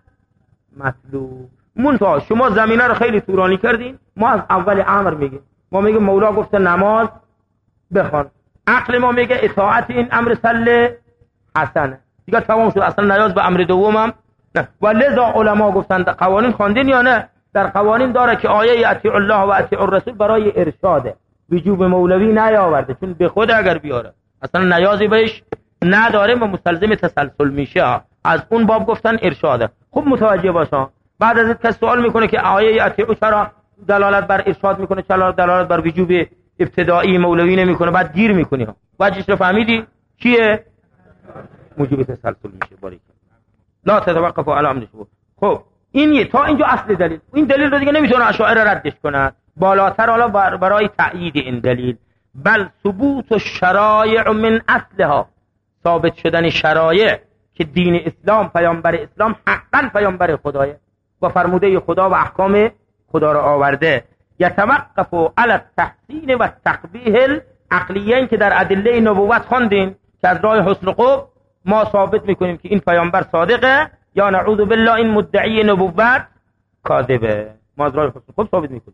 المطلوب منتها شما زمینه رو خیلی طولانی کردین ما از اول امر میگیم ما میگیم مولا گفته نماز بخوان عقل ما میگه اطاعت این امر صله حسنه دیگه تمام شد اصلا نیاز به امر دومم نه و لذا علما گفتن قوانین خواندین یا نه در قوانین داره که آیه اطیع الله و اطیع الرسول برای ارشاده وجوب مولوی نیاورده چون به خود اگر بیاره اصلا نیازی بهش نداره و مستلزم تسلسل میشه از اون باب گفتن ارشاده خوب متوجه باشا بعد از این کس سوال میکنه که آیه اطیع چرا دلالت بر ارشاد میکنه چرا دلالت بر وجوب ابتدایی مولوی نمیکنه بعد گیر میکنی ها وجهش رو فهمیدی چیه موجب تسلسل میشه باریک لا تتوقف علی امر شو خب این تا اینجا اصل دلیل این دلیل رو دیگه نمیتونه اشاعره ردش کنه بالاتر حالا برای تأیید این دلیل بل ثبوت الشرایع من اصلها ثابت شدن شرایع که دین اسلام پیامبر اسلام حقا پیامبر خدایه و فرموده خدا و احکام خدا را آورده یتوقف علی التحسین و تقبیح العقلیین که در ادله نبوت خواندیم که از راه حسن قب ما ثابت میکنیم که این پیامبر صادقه یا نعوذ بالله این مدعی نبوت کاذبه ما از راه حسن قب ثابت میکنیم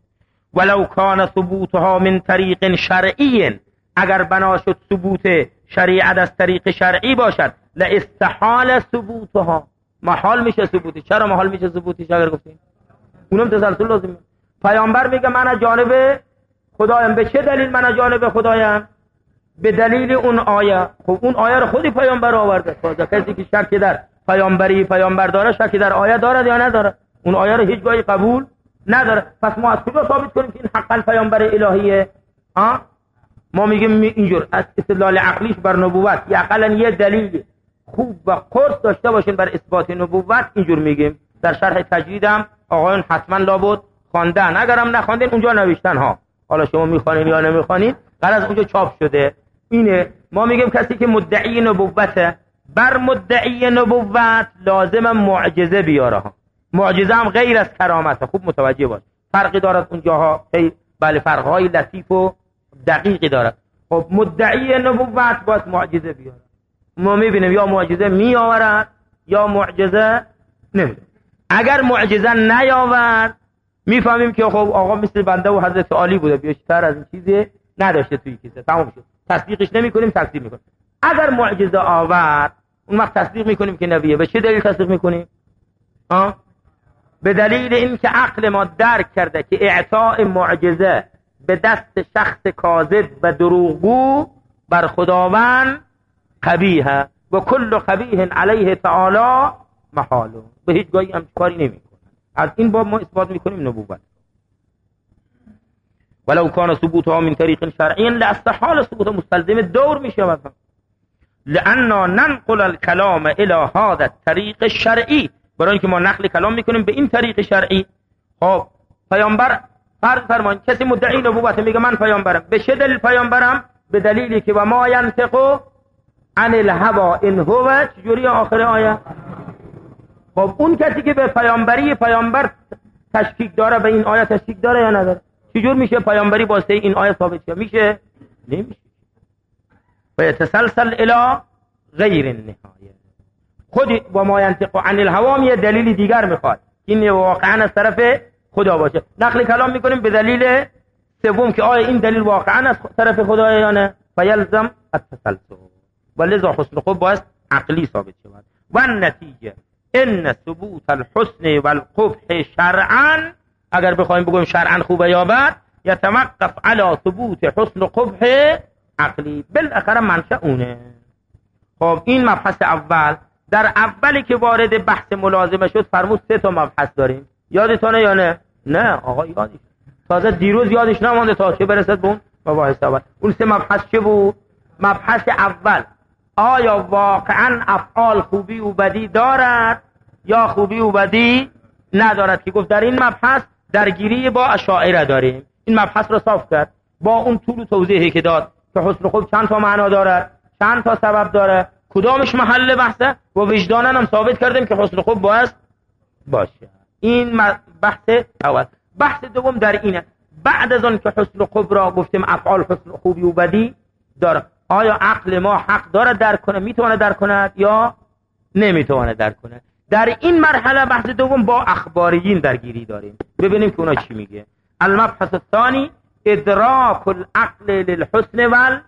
ولو کان ثبوتها من طریق شرعی، اگر بنا شد ثبوت شریعت از طریق شرعی باشد، لاستحال ثبوتها، محال میشه ثبوتش. چرا محال میشه ثبوتش؟ اگر گفتیم اونم تسلسل لازمه. پیامبر میگه من از جانب خدایم. به چه دلیل من از جانب خدایم؟ به دلیل اون آیه. خب اون آیه رو خودی پیامبر آورده. کسی که شک در پیامبر داره، شک در آیه داره یا نداره؟ اون آیه رو هیچ جایی قبول نداره. پس ما از کجا ثابت کنیم که این حقا پیامبر الهیه؟ ما میگیم اینجور از استدلال عقلیش بر نبوت یا اقلا یه دلیل خوب و قرص داشته باشین بر اثبات نبوت، اینجور میگیم. در شرح تجریدم آقایون حتما لابد خواندن، اگرم نخواندین اونجا نوشتن ها. حالا شما میخوانین یا نمیخوانین، قرار اونجا چاپ شده. اینه ما میگیم کسی که مدعی نبوته، بر مدعی نبوت لازم معجزه بیاره ها. معجزه هم غیر از کرامته. خوب متوجه باش، فرقی دارد اونجاها. بله فرقهای لطیف و دقیقی دارد. خب مدعی نبوت باید معجزه بیاره. ما میبینیم یا معجزه میآورد یا معجزه نمیده. اگر معجزه نیاورد میفهمیم که خب آقا مثل بنده و حضرت علی بوده، بیشتر از این چیزی نداشته توی کیسه، تمام شد. تصدیقش نمیکنیم، تکذیب میکنیم. اگر معجزه آورد اون وقت تصدیق میکنیم که نبیه. به چه دلیل تصدیق میکنیم؟ به دلیل اینکه عقل ما درک کرده که اعطاء معجزه به دست شخص کاذب و دروغگو بر خداوند قبیحه و کل قبیح علیه تعالی محال. به هیچ گاهی هم کاری نمیکنه. از این باب ما اثبات میکنیم نبوت. ولو کان ثبوتها من طریق شرعی لاستحال ثبوت، مستلزم دور میشه مثلا. لأننا ننقل الكلام الى هذا الطریق الشرعی، برای اینکه ما نقل کلام میکنیم به این طریق شرعی. خب پیامبر فرض فرمان کسی مدعی نبوت میگه من پیامبرم. به چه دلیل پیامبرم؟ به دلیلی که و ما ینطق عن الهوى ان هو، چجوری آخر آیه؟ خب اون کسی که به پیامبری پیامبر تشکیک داره، به این آیه تشکیک داره یا نداره؟ چجور میشه پیامبری واسه این آیه ثابت شه؟ میشه؟ نمیشه. و یتسلسل الی غیر النهایه. خود و ما ینطق عن الهوى یه دلیل دیگر میخواد، این واقعا از طرف خدا باشه. نقل کلام میکنیم به دلیل سوم که آیا این دلیل واقعا از طرف خدا یا نه، فیلزم التسلسل. ولذا حسن خوب باید عقلی ثابت شود. و نتیجه ان ثبوت الحسن والقبح شرعا، اگر بخوایم بگویم شرعا خوبه یا بد، یتوقف علی ثبوت حسن و قبح عقلی. بالاخره منشأ اونه. خب این مبحث اول. در اولی که وارد بحث ملازمه شد فرمود 3 تا مبحث داریم. یادتونه یا نه؟ نه آقا یادش تازه دیروز یادش نمونده تا که برسد به اون مباحث اول. اون 3 مبحث چه بود؟ مبحث اول، آیا واقعا افعال خوبی و بدی دارد یا خوبی و بدی ندارد؟ که گفت در این مبحث درگیری با اشاعره داریم. این مبحث رو صاف کرد با اون طول و توضیحی که داد که حسن خوب چند تا معنا داره، چند تا سبب داره، کدامش محل بحثه، و وجدانن هم ثابت کردیم که حسن خوب باید باشه. این بحث اول. بحث دوم در اینه، بعد از آن که حسن خوب را گفتیم افعال حسن خوبی و بدی داره، آیا عقل ما حق داره درک کنه، میتونه درک کنه یا نمیتونه درک کنه؟ در این مرحله بحث دوم با اخباریین درگیری داریم، ببینیم که اونا چی میگه. المبحث الثانی ادراک العقل للحسن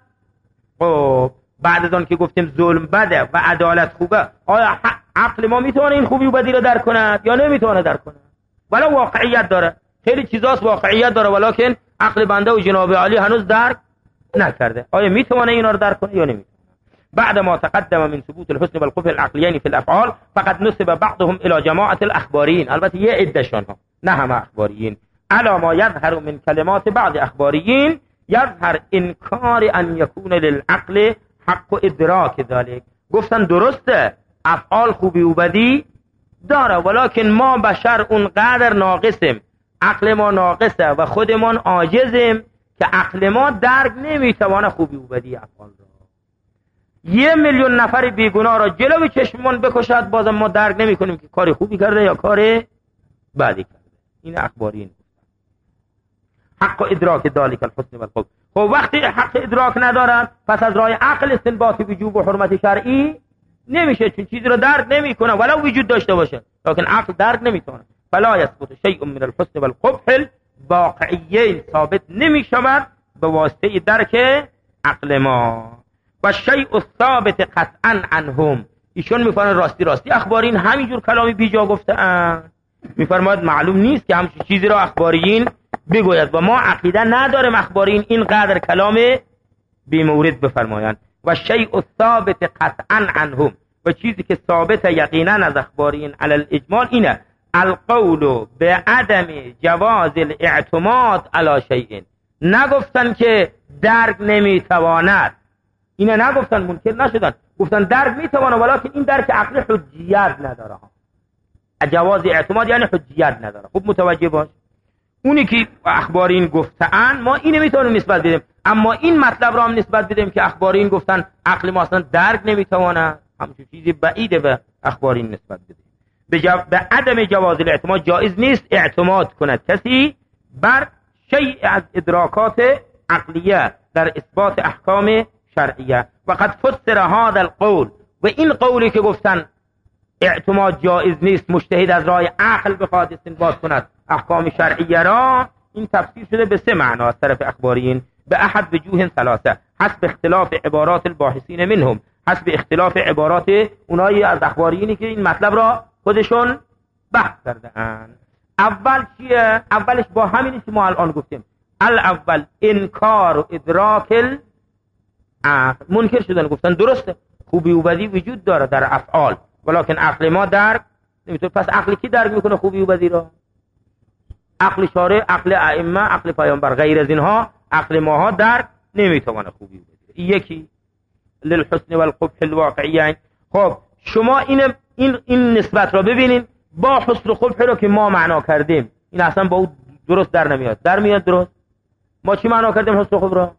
والقبح. بعد از آن که گفتیم ظلم بده و عدالت خوبه، آیا عقل ما میتونه این خوبی و بدی رو درک کنه یا نمیتونه درک کنه؟ ولی واقعیت داره، خیلی چیزاست واقعیت داره، ولکن عقل بنده و جناب عالی هنوز درک نکرده. آیا میتونه اینا رو درک کنه یا نمیتونه؟ بعد ما تقدم من ثبوت الحسن والقبح العقليين في الافعال فقد نسب بعضهم الى جماعه الاخباريين، البته یه عدهشون ها، نه همه اخباریین. على ما يظهر من كلمات بعض اخباریین يظهر انکار ان يكون للعقل حق ادراک ذلك. گفتن درسته افعال خوبی و بدی داره، ولکن ما بشر اونقدر ناقصیم، عقل ما ناقصه و خودمان عاجزیم که عقل ما درک نمیتوانه خوبی و بدی افعال را. 1,000,000 نفر بیگناه را جلوی چشممون بکشد، بازم ما درک نمیکنیم که کار خوبی کرده یا کار بدی کرده. این اخبارین حق ادراک ذلك الحسن والقبح. خب وقتی حق ادراک ندارن، پس از راه عقل استنباط وجوب و حرمت شرعی نمیشه، چون چیزی رو درک نمیکنه ولو وجود داشته باشه، لکن عقل درک نمیکنه. فلا يثبت شيء من الحسن والقبح واقعیه ثابت نمی شود به واسطه درک عقل ما. و شیء الثابت قطعا عنهم، ایشون میفرماید راستی اخبارین همینجور کلامی بیجا گفتن، میفرماید معلوم نیست که همچین چیزی را اخبارین بگوید و ما عقیده نداریم اخبارین اینقدر کلام بی‌مورد بفرمایند. و شیء الثابت قطعا عنهم، و چیزی که ثابت یقینا از اخبارین علی الاجمال اینه القول به عدم جواز الاعتماد علی شیء، نگفتن که درک نمیتواند، اینه نگفتن، منکر نشدن، گفتن درک میتواند ولیکن این درک عقلی حجیت نداره. جواز اعتماد یعنی حجیت نداره. خوب متوجه باش، اونی که اخبارین گفتن ما اینو میتونیم نسبت بدیم، اما این مطلب را هم نسبت بدیم که اخبارین گفتن عقل ما اصلا درک نمیتواند، همچین چیزی بعیده به اخبارین نسبت بدیم. به عدم جواز الاعتماد جایز نیست اعتماد کند کسی بر شیء از ادراکات عقلیه در اثبات احکام شرعیه. و قد فسر هذا القول، و این قولی که گفتن اعتماد جایز نیست مجتهد از راه عقل بخواد استنباط کند احکام شرعیه را، این تفسیر شده به سه معنا از طرف اخبارین، به احد وجوه ثلاثه حسب اختلاف عبارات الباحثین منهم، حسب اختلاف عبارات اونایی از اخبارینی که این مطلب را خودشون بحث کردن. اول چیه؟ اولش با همینی که ما الان گفتیم، الاول انکار و ادراک العقل، منکر شدن، گفتن درسته خوبی و بدی وجود داره در افعال ولکن عقل ما درک نمیتونه. پس عقل کی درک میکنه خوبی و بدی را؟ عقل شارع، عقل ائمه، عقل پیامبر، غیر از اینها عقل ماها درک نمیتونه خوبی و بدی. یکی للحسن والقبح الواقعیین. خب شما این نسبت را ببینین با حسن و قبح رو که ما معنا کردیم، این اصلا با او درست در نمیاد. در میاد درست؟ ما چی معنا کردیم حسن و قبح را؟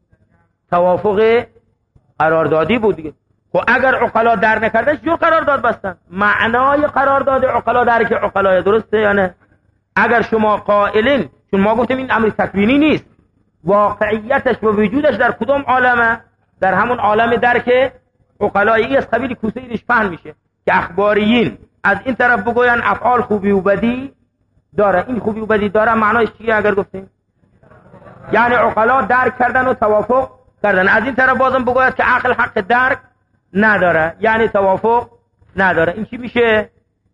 توافق قراردادی بود دیگه. خب اگر عقلا در نکردن چجور قرارداد بستن؟ معنای قرارداد عقلا در که عقلا درسته یا نه؟ اگر شما قائلین، چون ما گفتیم این امر تکوینی نیست، واقعیتش و وجودش در کدام عالمه؟ در همون عالم در که عقلایی از قبیل کوسه ایش پهن میشه که اخباریین از این طرف بگوین افعال خوبی و بدی داره، این خوبی و بدی داره، معنایش چیه اگر گفتیم؟ یعنی عقلا درک کردن و توافق کردن. از این طرف بازم بگوید که عقل حق درک نداره، یعنی توافق نداره. این چی میشه؟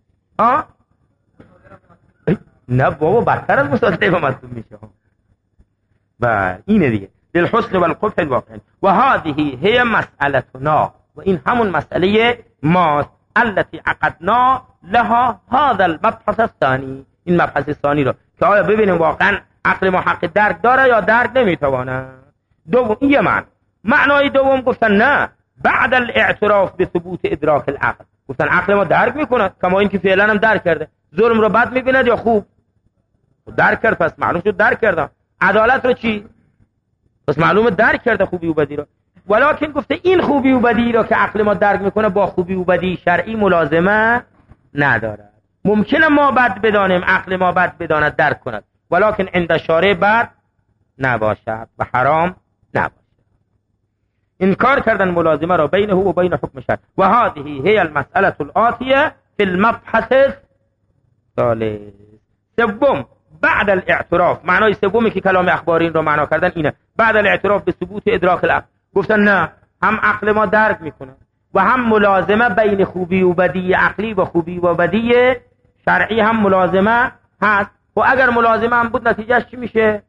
نه بابا بدتر از مصادقه و مطلوب میشه. بله اینه دیگه، للحسن والقبح الواقعین. و هذه هي مسئلتنا، و این همون مسئله ماست، التي عقدنا لها هذا المبحث الثاني، این مبحث ثانی رو که آیا ببینیم واقعا عقل ما حق درک داره یا درک نمیتونه. دوم این یه معنای دوم گفتن نه بعد الاعتراف به ثبوت ادراک العقل، گفتن عقل ما درک میکنه کما این که فعلا هم درک کرده، ظلم رو بد میبیند یا خوب؟ درک کرد، پس معلوم شد درک کردم. عدالت رو چی؟ پس معلومه درک کرده خوبی و بدی رو. ولکن گفته این خوبی و بدی رو که عقل ما درک میکنه با خوبی و بدی شرعی ملازمه نداره. ممکنه ما بد بدانیم، عقل ما بد بداند درک کند، ولکن عند شارع بد نباشد و حرام نباشد. انکار کردن ملازمه را بینه و بین حکم شرع. و هذه هي المسألة الآتية في المبحث الثالث. سوم بعد الاعتراف، معنای سومی که کلام اخبارین رو معنا کردن اینه، بعد الاعتراف به ثبوت ادراک العقل، گفتن نه هم عقل ما درک میکنه و هم ملازمه بین خوبی و بدی عقلی و خوبی و بدی شرعی هم ملازمه هست. و اگر ملازمه هم بود نتیجهش چی میشه؟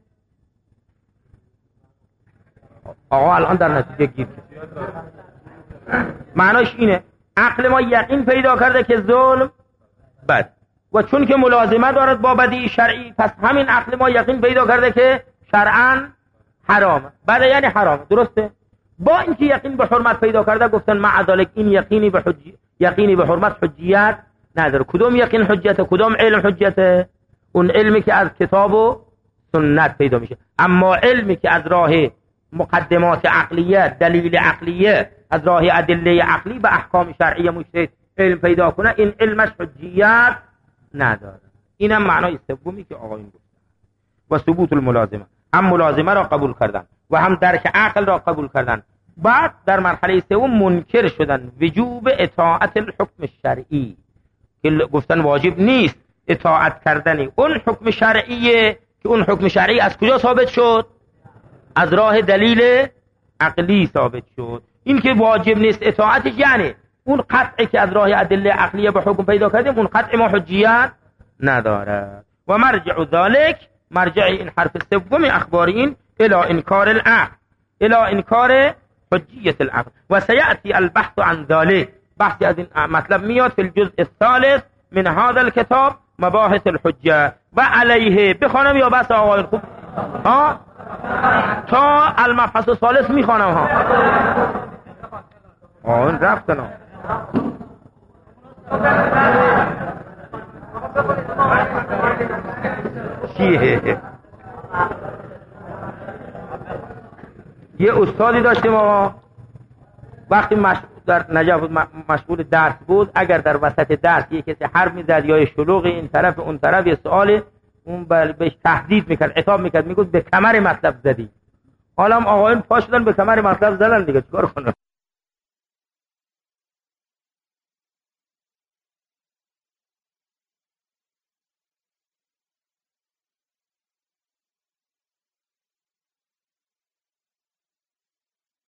آقا الان در نتیجه گیر معناش اینه عقل ما یقین پیدا کرده که ظلم بد، و چون که ملازمه دارد با بدی شرعی، پس همین عقل ما یقین پیدا کرده که شرعاً حرامه، بده یعنی حرامه، درسته؟ با اینکه یقین به حرمت پیدا کرده گفتن مع ذلک این یقینی به حرمت حجیت نداره. کدوم یقین حجته؟ کدوم علم حجته؟ اون علمی که از کتاب و سنت پیدا میشه. اما علمی که از راه مقدمات عقلیه، دلیل عقلیه، از راه ادله عقلی به احکام شرعی مجتهد علم پیدا کنه، این علمش حجیت نداره. اینم معنای سومی که آقایون گفتن. و ثبوت الملازمه، هم ملازمه را قبول کردن و هم درک عقل را قبول کردن. بعد در مرحله سوم منکر شدن وجوب اطاعت الحکم الشرعی، که گفتن واجب نیست اطاعت کردن اون حکم شرعی که اون حکم شرعی از کجا ثابت شد؟ از راه دلیل عقلی ثابت شد. این که واجب نیست اطاعتش، یعنی اون قطعی که از راه ادله عقلیه به حکم پیدا کردیم اون قطع ما حجیت نداره. و مرجع ذلك، مرجع این حرف سوم اخبارین، الى انکار العقل، الى انکار حجیت العقل. و سیأتی البحث عن ذلك، بحثی از این مطلب میاد فی الجزء الثالث من هذا الكتاب، مباحث الحجه. و علیه بخوانم یا بس آقایون؟ خوب ها تا المبحث الثالث میخوانم ها. آقایون رفتن ها. چیه؟ یه استادی داشتیم آقا، وقتی در نجف مشغول درس بود، اگر در وسط درس یه کسی حرف میزد یا شلوغ این طرف اون طرف یه سوالی، اون بهش تهدید میکرد، عتاب میکرد، میگفت به کمر مطلب زدی. حالا هم آقایون پا شدن به کمر مطلب زدن دیگه، چیکار کنن؟